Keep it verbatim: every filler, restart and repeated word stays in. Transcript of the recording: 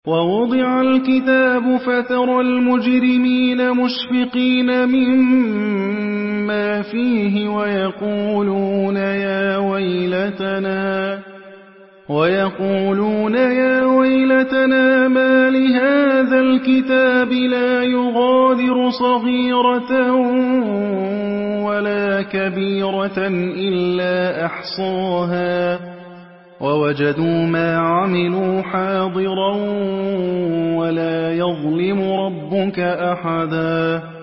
وَوُضِعَ الْكِتَابُ فَتَرَى الْمُجْرِمِينَ مُشْفِقِينَ مِمَّا فِيهِ وَيَقُولُونَ يَا وَيْلَتَنَا وَيَقُولُونَ يَا وَيْلَتَنَا مَالِ هَٰذَا الْكِتَابِ لَا يُغَادِرُ صَغِيرَةً وَلَا كَبِيرَةً إِلَّا أَحْصَاهَا وَوَجَدُوا مَا عَمِلُوا حَاضِرًا وَلَا يَظْلِمُ رَبُّكَ أَحَدًا